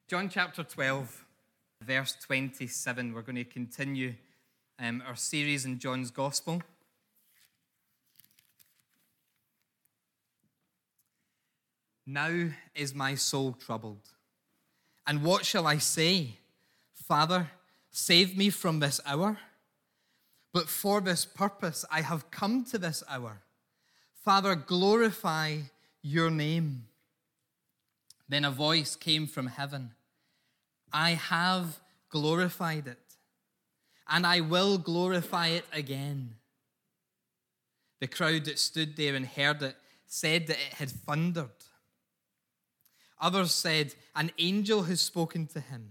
John chapter 12, verse 27. We're going to continue our series in John's Gospel. Now is my soul troubled. And what shall I say? Father, save me from this hour. But for this purpose I have come to this hour. Father, glorify your name. Then a voice came from heaven. I have glorified it, and I will glorify it again. The crowd that stood there and heard it said that it had thundered. Others said, an angel has spoken to him.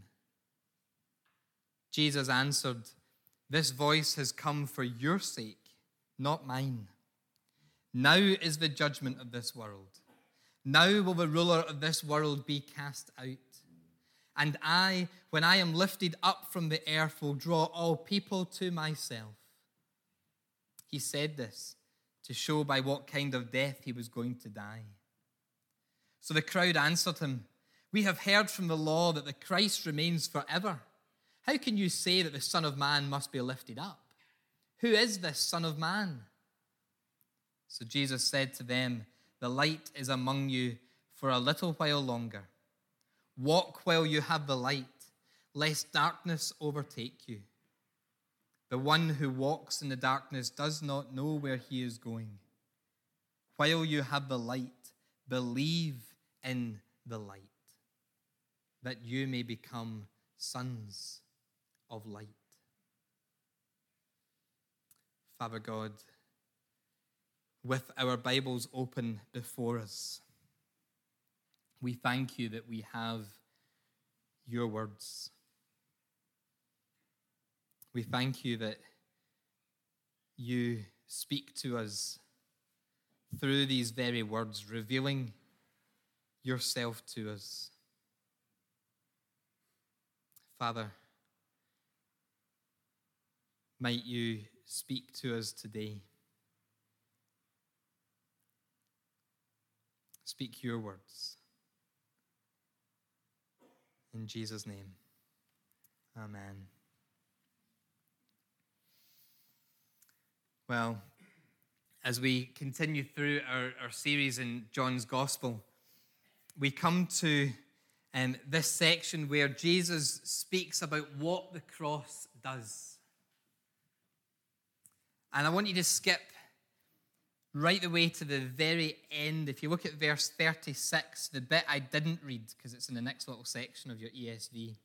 Jesus answered, this voice has come for your sake, not mine. Now is the judgment of this world. Now will the ruler of this world be cast out. And I, when I am lifted up from the earth, will draw all people to myself. He said this to show by what kind of death he was going to die. So the crowd answered him, we have heard from the law that the Christ remains forever. How can you say that the Son of Man must be lifted up? Who is this Son of Man? So Jesus said to them, the light is among you for a little while longer. Walk while you have the light, lest darkness overtake you. The one who walks in the darkness does not know where he is going. While you have the light, believe in the light, that you may become sons of light. Father God, with our Bibles open before us, we thank you that we have your words. We thank you that you speak to us through these very words, revealing yourself to us. Father, might you speak to us today. Speak your words. In Jesus' name, amen. Well, as we continue through our series in John's Gospel, we come to this section where Jesus speaks about what the cross does. And I want you to skip right the way to the very end. If you look at verse 36, the bit I didn't read, because it's in the next little section of your ESV.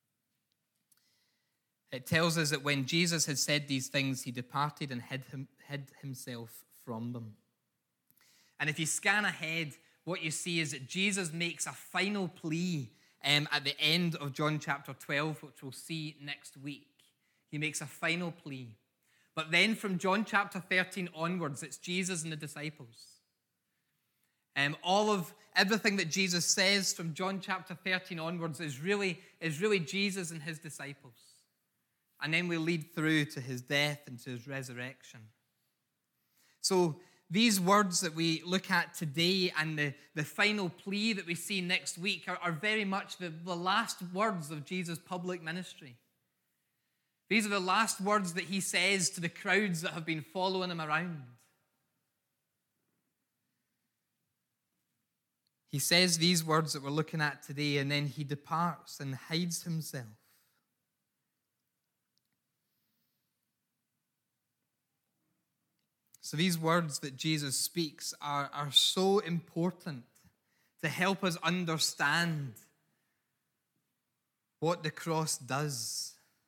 It tells us that when Jesus had said these things, he departed and hid himself from them. And if you scan ahead, what you see is that Jesus makes a final plea at the end of John chapter 12, which we'll see next week. He makes a final plea. But then from John chapter 13 onwards, it's Jesus and the disciples. Everything that Jesus says from John chapter 13 onwards is really Jesus and his disciples. And then we lead through to his death and to his resurrection. So these words that we look at today and the final plea that we see next week are very much the last words of Jesus' public ministry. These are the last words that he says to the crowds that have been following him around. He says these words that we're looking at today, and then he departs and hides himself. So these words that Jesus speaks are so important to help us understand what the cross does.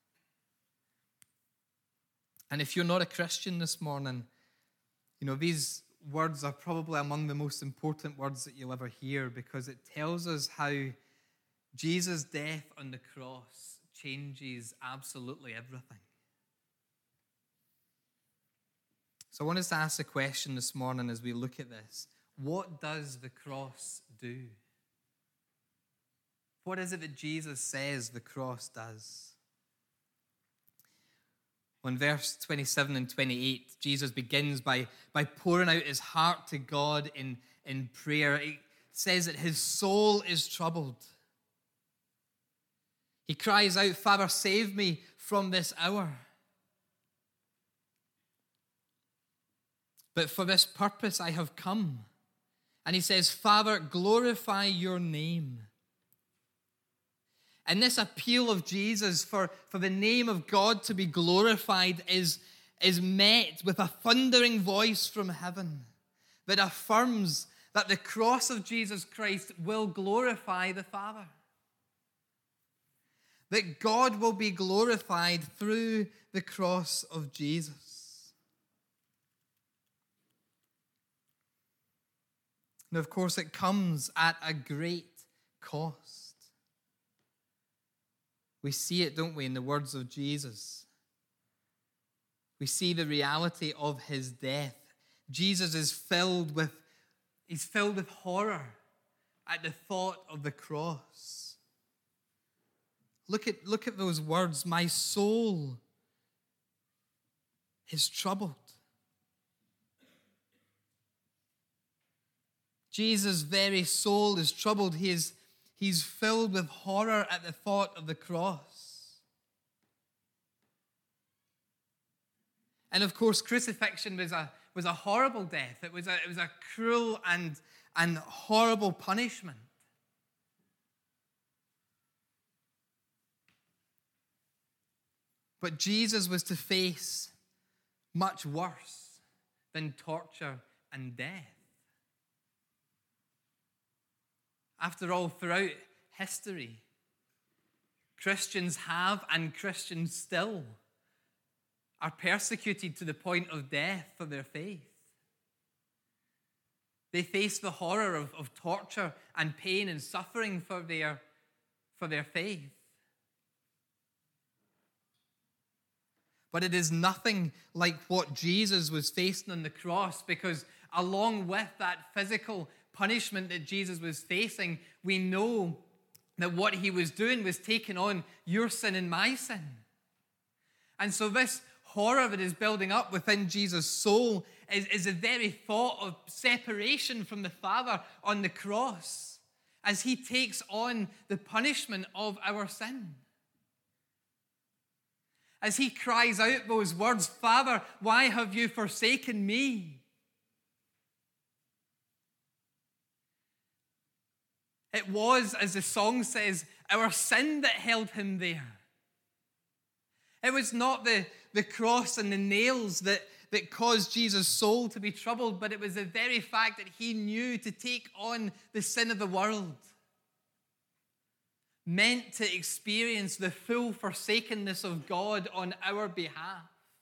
And if you're not a Christian this morning, these words are probably among the most important words that you'll ever hear, because it tells us how Jesus' death on the cross changes absolutely everything. So I want us to ask a question this morning as we look at this. What does the cross do? What is it that Jesus says the cross does? In verse 27 and 28, Jesus begins by pouring out his heart to God in prayer. It says that his soul is troubled. He cries out, Father, save me from this hour. But for this purpose I have come. And he says, Father, glorify your name. And this appeal of Jesus for the name of God to be glorified is met with a thundering voice from heaven that affirms that the cross of Jesus Christ will glorify the Father. That God will be glorified through the cross of Jesus. And of course, it comes at a great cost. We see it, don't we, in the words of Jesus. We see the reality of his death. Jesus is filled with horror at the thought of the cross. Look at those words. My soul is troubled. Jesus' very soul is troubled. He's filled with horror at the thought of the cross. And of course, crucifixion was a horrible death. It was a cruel and horrible punishment. But Jesus was to face much worse than torture and death. After all, throughout history, Christians have and Christians still are persecuted to the point of death for their faith. They face the horror of torture and pain and suffering for their faith. But it is nothing like what Jesus was facing on the cross, because along with that physical punishment that Jesus was facing, we know that what he was doing was taking on your sin and my sin. And so this horror that is building up within Jesus' soul is the very thought of separation from the Father on the cross as he takes on the punishment of our sin. As he cries out those words, Father, why have you forsaken me? It was, as the song says, our sin that held him there. It was not the cross and the nails that caused Jesus' soul to be troubled, but it was the very fact that he knew to take on the sin of the world meant to experience the full forsakenness of God on our behalf.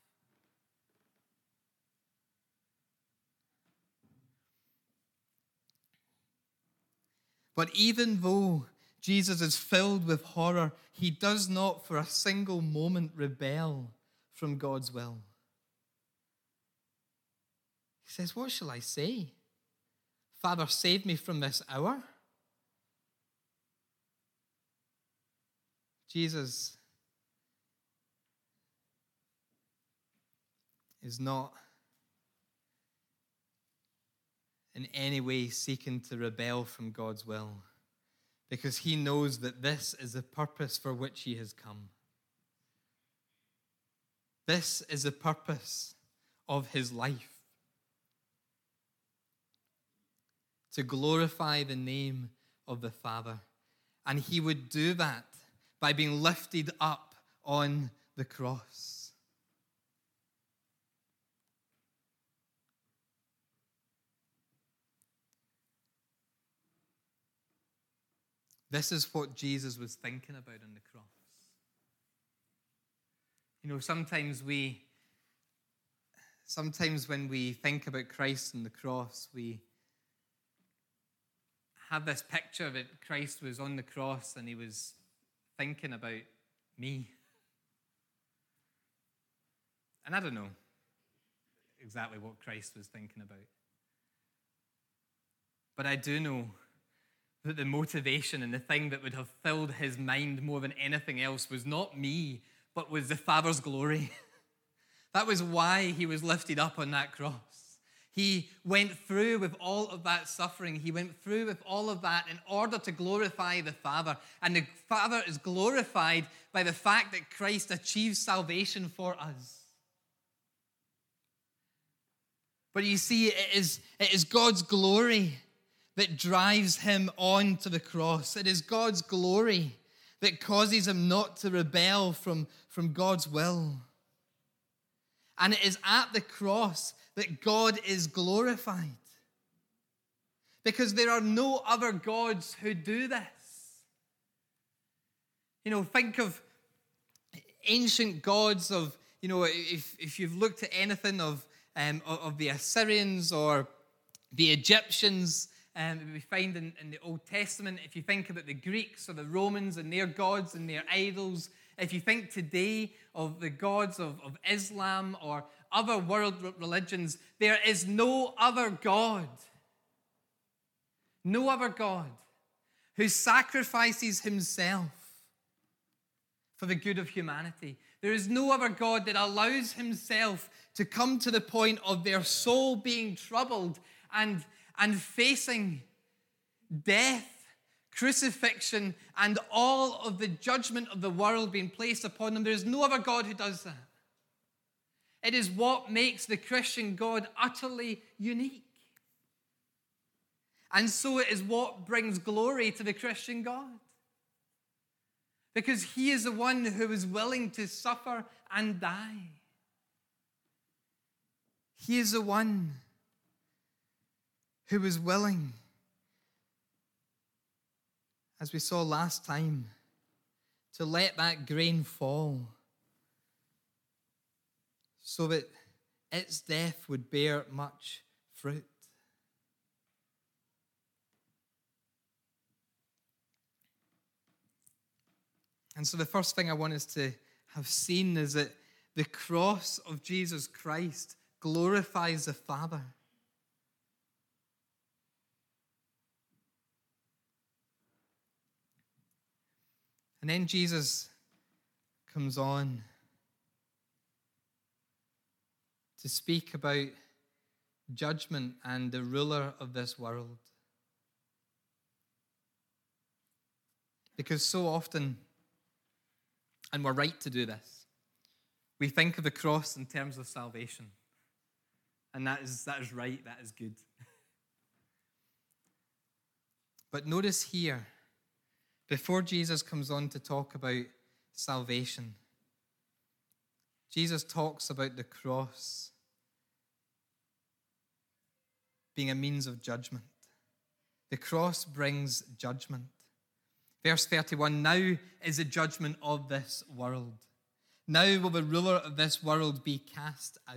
But even though Jesus is filled with horror, he does not for a single moment rebel from God's will. He says, what shall I say? Father, save me from this hour. Jesus is not in any way seeking to rebel from God's will, because he knows that this is the purpose for which he has come. This is the purpose of his life. To glorify the name of the Father. And he would do that by being lifted up on the cross. This is what Jesus was thinking about on the cross. You know, sometimes when we think about Christ and the cross, we have this picture that Christ was on the cross and he was thinking about me. And I don't know exactly what Christ was thinking about. But I do know that the motivation and the thing that would have filled his mind more than anything else was not me, but was the Father's glory. That was why he was lifted up on that cross. He went through with all of that suffering. He went through with all of that in order to glorify the Father. And the Father is glorified by the fact that Christ achieves salvation for us. But you see, it is God's glory that drives him on to the cross. It is God's glory that causes him not to rebel from God's will. And it is at the cross that God is glorified. Because there are no other gods who do this. Think of ancient gods of, if you've looked at anything of the Assyrians or the Egyptians, we find in the Old Testament, if you think about the Greeks or the Romans and their gods and their idols, if you think today of the gods of Islam or other world religions, there is no other God who sacrifices himself for the good of humanity. There is no other God that allows himself to come to the point of their soul being troubled and facing death, crucifixion, and all of the judgment of the world being placed upon them. There is no other God who does that. It is what makes the Christian God utterly unique. And so it is what brings glory to the Christian God. Because he is the one who is willing to suffer and die. He is the one who is willing, as we saw last time, to let that grain fall so that its death would bear much fruit. And so the first thing I want us to have seen is that the cross of Jesus Christ glorifies the Father. And then Jesus comes on to speak about judgment and the ruler of this world. Because so often, and we're right to do this, we think of the cross in terms of salvation. And that is right, that is good. But notice here, before Jesus comes on to talk about salvation, Jesus talks about the cross being a means of judgment. The cross brings judgment. Verse 31, now is the judgment of this world. Now will the ruler of this world be cast out.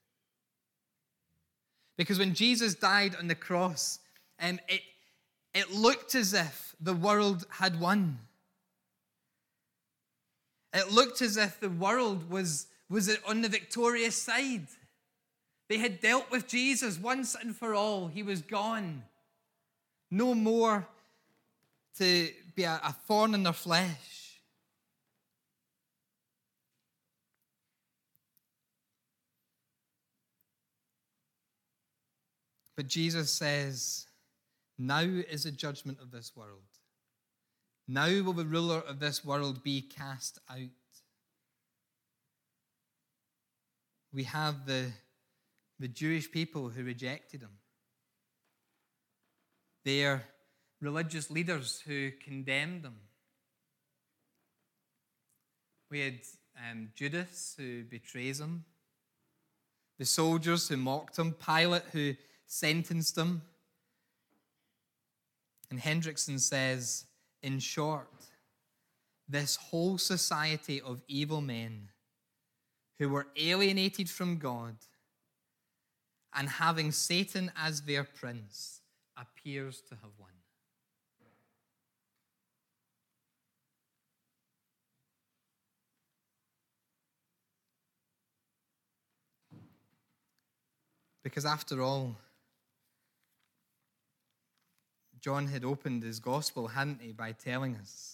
Because when Jesus died on the cross, it looked as if the world had won. It looked as if the world was on the victorious side. They had dealt with Jesus once and for all. He was gone. No more to be a thorn in their flesh. But Jesus says, now is the judgment of this world. Now will the ruler of this world be cast out. We have the Jewish people who rejected him. Their religious leaders who condemned him. We had Judas who betrays him. The soldiers who mocked him. Pilate who sentenced him. And Hendrickson says, in short, this whole society of evil men who were alienated from God and having Satan as their prince appears to have won. Because after all, John had opened his gospel, hadn't he, by telling us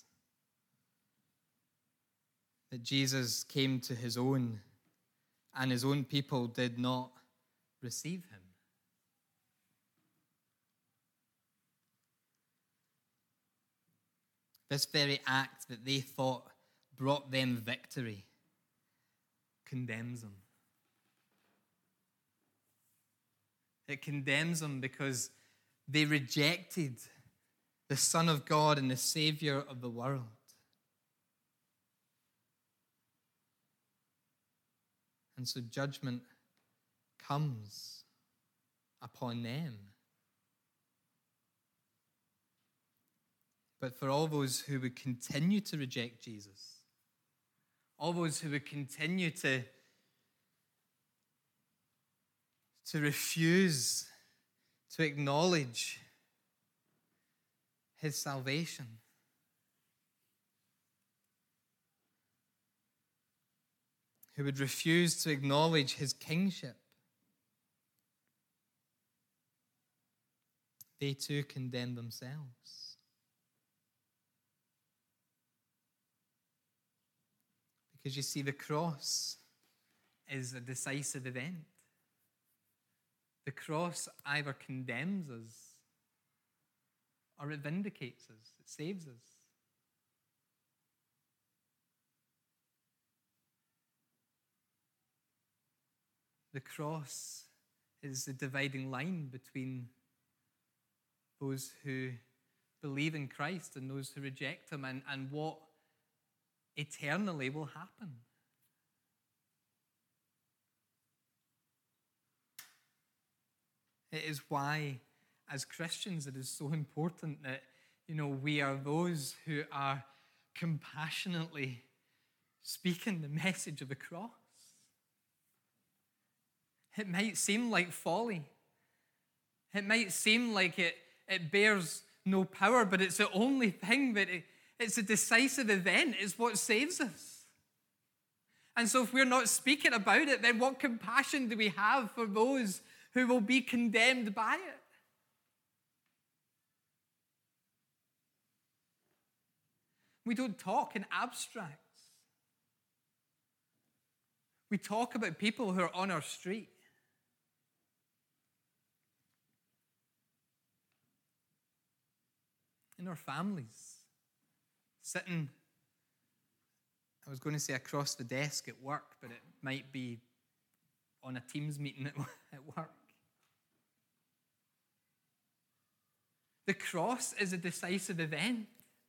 that Jesus came to his own and his own people did not receive him. this very act that they thought brought them victory, condemns them. It condemns them because they rejected the Son of God and the Savior of the world. And so judgment comes upon them. But for all those who would continue to reject Jesus, all those who would continue to refuse to acknowledge his salvation, who would refuse to acknowledge his kingship, they too condemn themselves. Because you see, the cross is a decisive event. The cross either condemns us or it vindicates us, it saves us. The cross is the dividing line between those who believe in Christ and those who reject him, and what eternally will happen. It is why, as Christians, it is so important that, we are those who are compassionately speaking the message of the cross. It might seem like folly. It might seem like it bears no power, but it's the only thing that it's a decisive event. It's what saves us. And so if we're not speaking about it, then what compassion do we have for those who will be condemned by it? We don't talk in abstracts. We talk about people who are on our street. In our families, sitting, I was going to say across the desk at work, but it might be on a Teams meeting at work. The cross is a decisive event.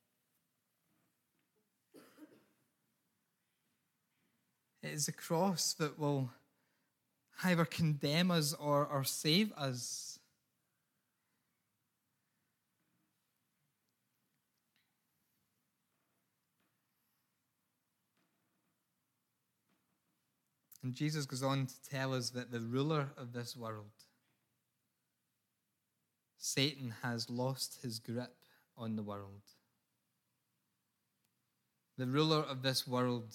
It is a cross that will either condemn us or save us. And Jesus goes on to tell us that the ruler of this world, Satan, has lost his grip on the world. The ruler of this world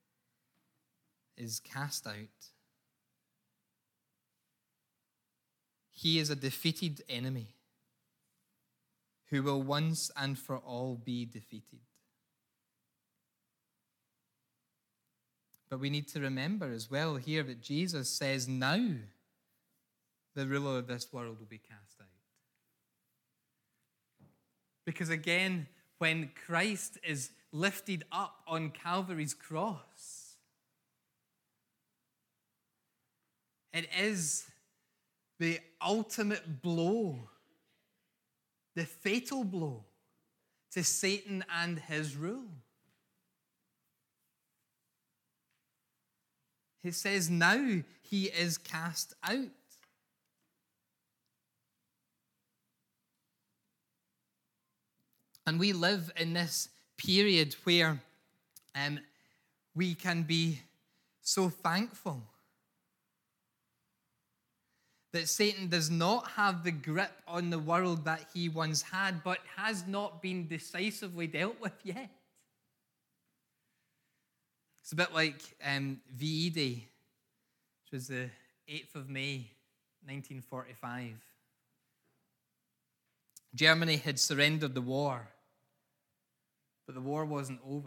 is cast out. He is a defeated enemy who will once and for all be defeated. But we need to remember as well here that Jesus says now the ruler of this world will be cast out. Because again, when Christ is lifted up on Calvary's cross, it is the ultimate blow, the fatal blow to Satan and his rule. He says now he is cast out. And we live in this period where we can be so thankful that Satan does not have the grip on the world that he once had, but has not been decisively dealt with yet. It's a bit like VE Day, which was the 8th of May, 1945. Germany had surrendered the war, but the war wasn't over.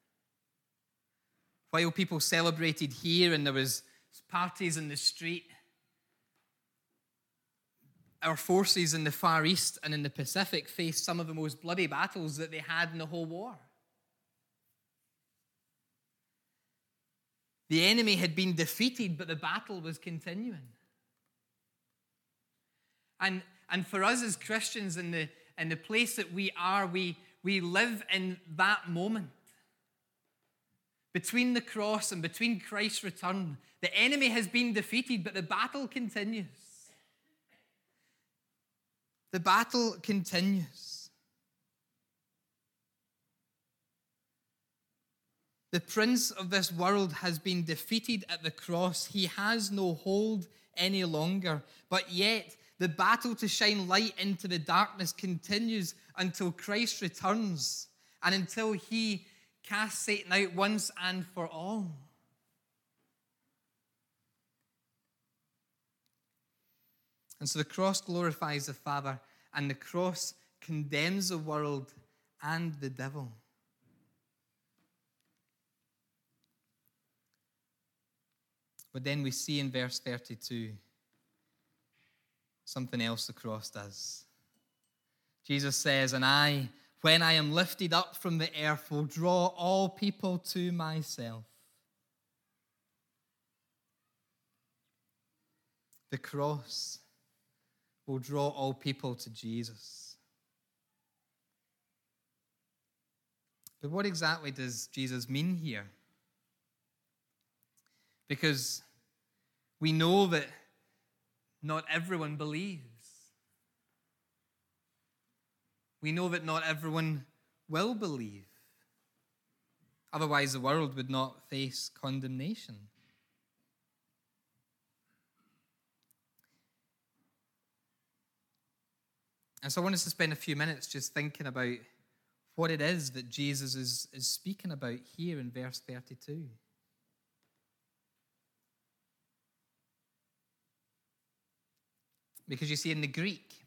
While people celebrated here and there was parties in the street, our forces in the Far East and in the Pacific faced some of the most bloody battles that they had in the whole war. The enemy had been defeated, but the battle was continuing. And for us as Christians in the place that we are, we live in that moment. Between the cross and between Christ's return, the enemy has been defeated, but the battle continues. The battle continues. The prince of this world has been defeated at the cross. He has no hold any longer. But yet, the battle to shine light into the darkness continues until Christ returns and until he casts Satan out once and for all. And so the cross glorifies the Father, and the cross condemns the world and the devil. But then we see in verse 32 something else the cross does. Jesus says, "And I, when I am lifted up from the earth, will draw all people to myself." The cross will draw all people to Jesus. But what exactly does Jesus mean here? Because we know that not everyone believes. We know that not everyone will believe. Otherwise, the world would not face condemnation. And so I want us to spend a few minutes just thinking about what it is that Jesus is speaking about here in verse 32. Because you see, in the Greek,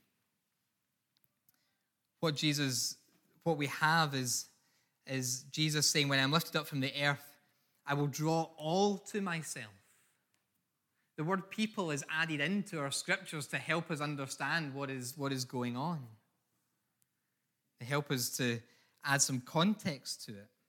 what we have is Jesus saying, "When I'm lifted up from the earth, I will draw all to myself." The word people is added into our scriptures to help us understand what is going on. To help us to add some context to it.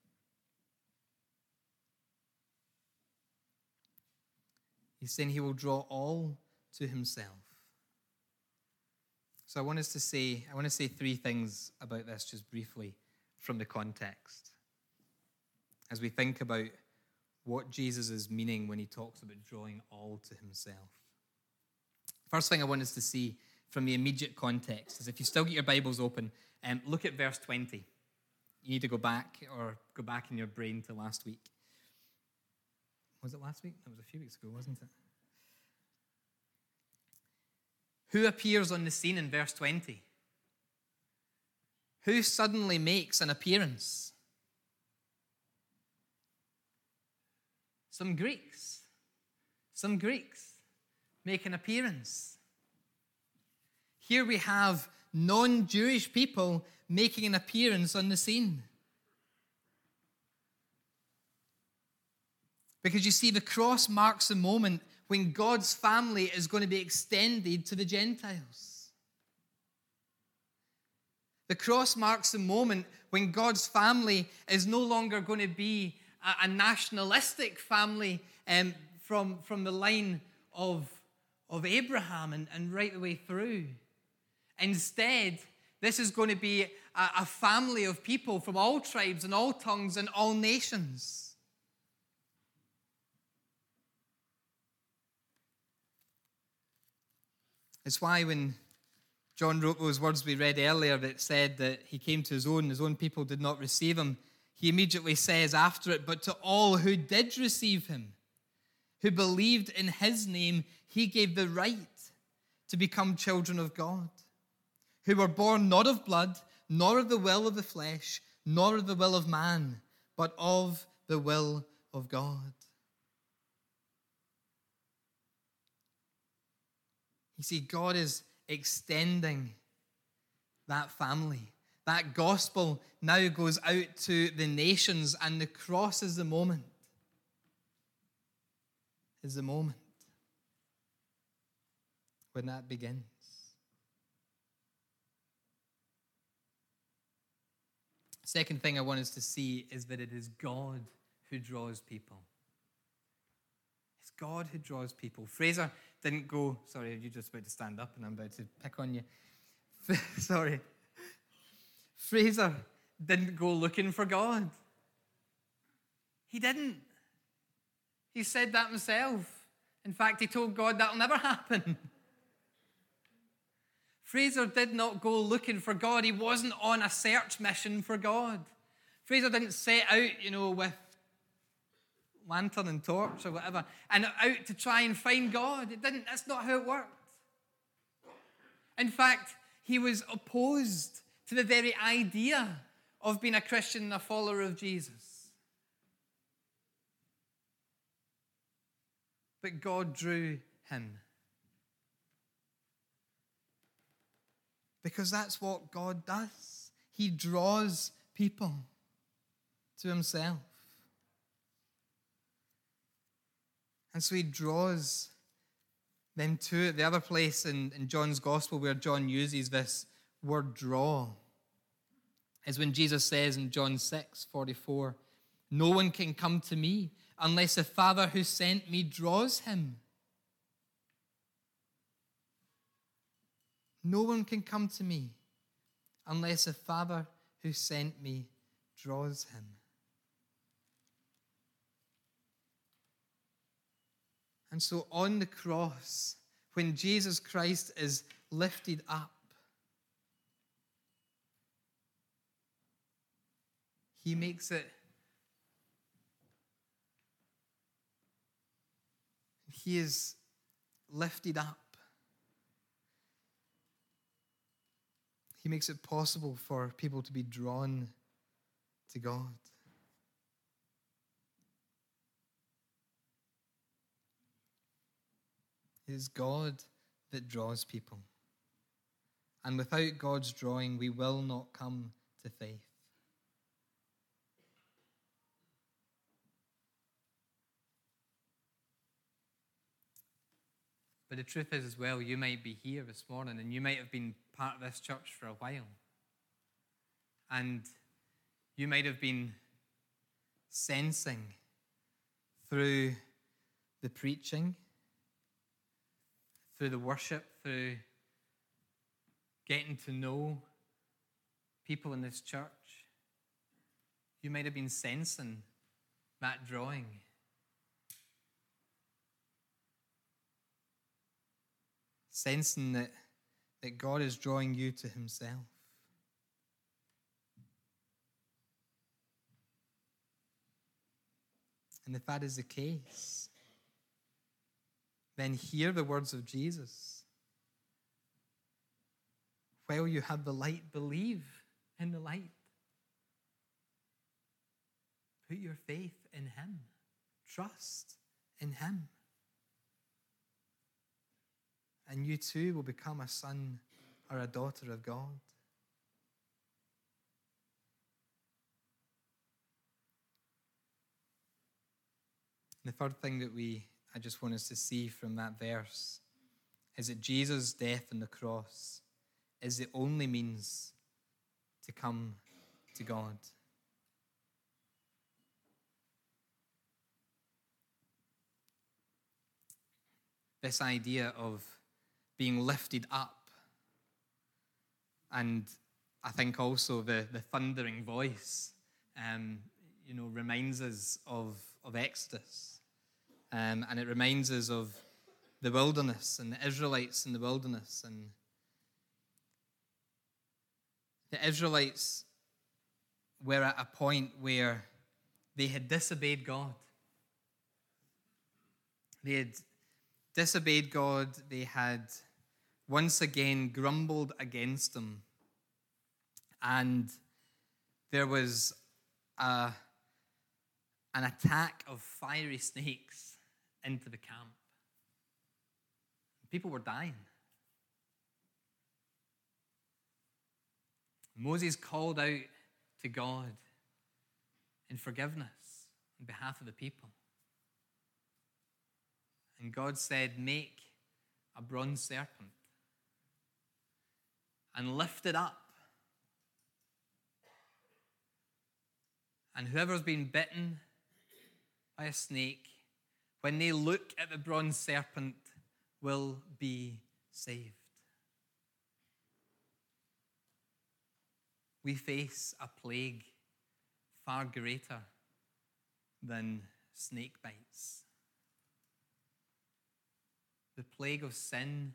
He's saying he will draw all to himself. So I want to say three things about this just briefly from the context as we think about what Jesus is meaning when he talks about drawing all to himself. First thing I want us to see from the immediate context is, if you still get your Bibles open, look at verse 20. You need to go back in your brain to last week. Was it last week? That was a few weeks ago, wasn't it? Who appears on the scene in verse 20? Who suddenly makes an appearance? Some Greeks make an appearance. Here we have non-Jewish people making an appearance on the scene. Because you see, the cross marks the moment when God's family is going to be extended to the Gentiles. The cross marks the moment when God's family is no longer going to be a nationalistic family from the line of Abraham and right the way through. Instead, this is going to be a family of people from all tribes and all tongues and all nations. It's why when John wrote those words we read earlier that said that he came to his own people did not receive him, he immediately says after it, "But to all who did receive him, who believed in his name, he gave the right to become children of God, who were born not of blood, nor of the will of the flesh, nor of the will of man, but of the will of God." You see, God is extending that family. That gospel now goes out to the nations, and the cross is the moment. Is the moment when that begins. Second thing I want us to see is that it is God who draws people. It's God who draws people. Fraser didn't go, sorry, you're just about to stand up and I'm about to pick on you. Sorry. Fraser didn't go looking for God. He didn't. He said that himself. In fact, he told God that'll never happen. Fraser did not go looking for God. He wasn't on a search mission for God. Fraser didn't set out, with lantern and torch or whatever, and out to try and find God. It didn't. That's not how it worked. In fact, he was opposed to the very idea of being a Christian and a follower of Jesus. But God drew him. Because that's what God does. He draws people to himself. And so he draws them to it. The other place in John's gospel where John uses this word draw is when Jesus says in John 6:44, "No one can come to me unless the Father who sent me draws him." No one can come to me unless the Father who sent me draws him. And so on the cross, when Jesus Christ is lifted up, he makes it, he is lifted up. He makes it possible for people to be drawn to God. It is God that draws people. And without God's drawing, we will not come to faith. But the truth is as well, you might be here this morning and you might have been part of this church for a while. And you might have been sensing through the preaching, through the worship, through getting to know people in this church, you might have been sensing that drawing. Sensing that God is drawing you to himself. And if that is the case, then hear the words of Jesus. While you have the light, believe in the light. Put your faith in him. Trust in him. And you too will become a son or a daughter of God. And the third thing that I just want us to see from that verse is that Jesus' death on the cross is the only means to come to God. This idea of being lifted up, and I think also the thundering voice, reminds us of Exodus, and it reminds us of the wilderness and the Israelites in the wilderness. And the Israelites were at a point where they had disobeyed God. They had disobeyed God. They had once again grumbled against him. And there was an attack of fiery snakes into the camp. People were dying. Moses called out to God in forgiveness on behalf of the people. And God said, "Make a bronze serpent and lift it up And whoever's been bitten by a snake, when they look at the bronze serpent, will be saved. We face a plague far greater than snake bites. The plague of sin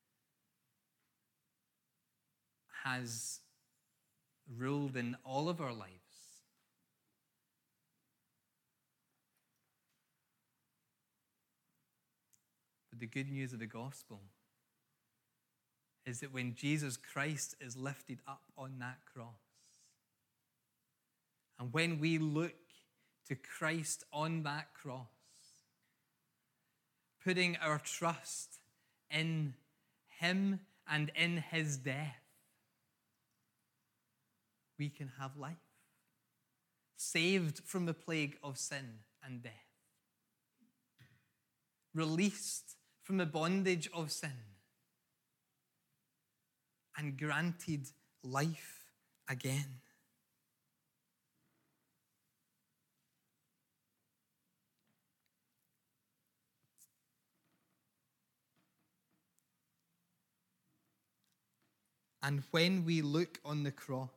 has ruled in all of our lives. But the good news of the gospel is that when Jesus Christ is lifted up on that cross, and when we look to Christ on that cross, putting our trust in him and in his death, we can have life, saved from the plague of sin and death, released from the bondage of sin, and granted life again. And when we look on the cross,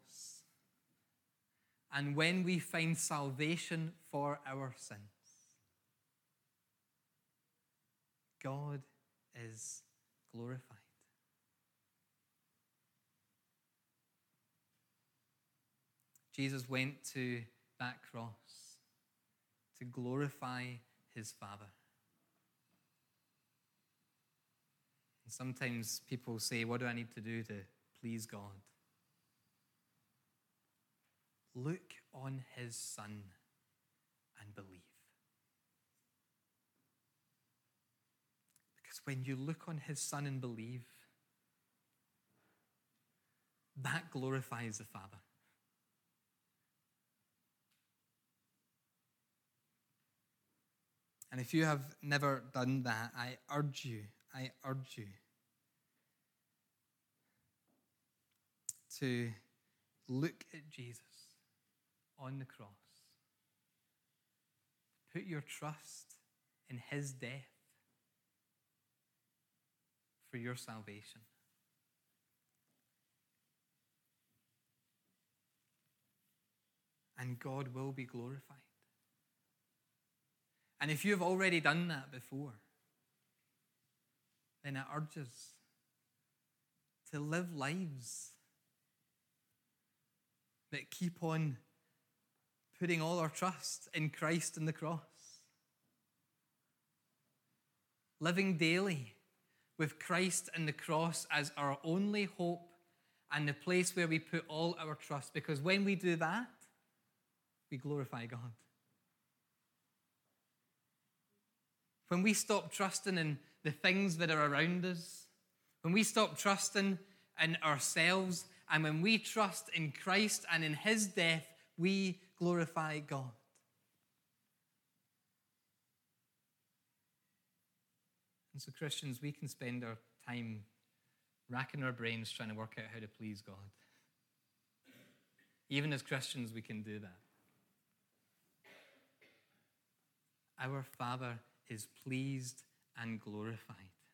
and when we find salvation for our sins, God is glorified. Jesus went to that cross to glorify his Father. And sometimes people say, what do I need to do to please God? Look on his Son and believe. Because when you look on his Son and believe, that glorifies the Father. And if you have never done that, I urge you to look at Jesus on the cross. Put your trust in his death for your salvation. And God will be glorified. And if you've already done that before, then it urges to live lives that keep on putting all our trust in Christ and the cross. Living daily with Christ and the cross as our only hope and the place where we put all our trust. Because when we do that, we glorify God. When we stop trusting in the things that are around us, when we stop trusting in ourselves, and when we trust in Christ and in his death, we glorify God. And so, Christians, we can spend our time racking our brains trying to work out how to please God. Even as Christians, we can do that. Our Father is pleased and glorified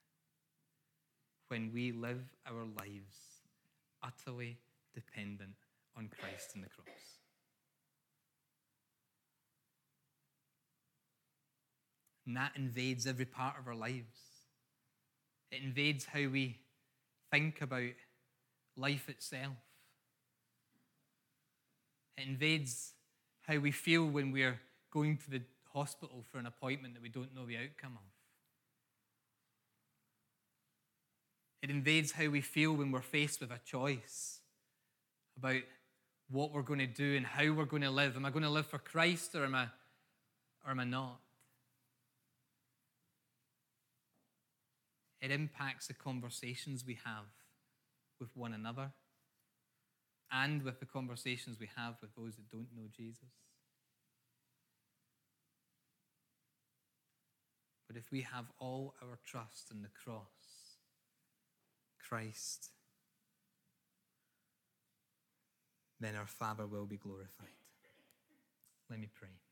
when we live our lives utterly dependent on Christ and the cross. And that invades every part of our lives. It invades how we think about life itself. It invades how we feel when we're going to the hospital for an appointment that we don't know the outcome of. It invades how we feel when we're faced with a choice about what we're going to do and how we're going to live. Am I going to live for Christ or am I not? It impacts the conversations we have with one another and with the conversations we have with those that don't know Jesus. But if we have all our trust in the cross, Christ, then our Father will be glorified. Let me pray.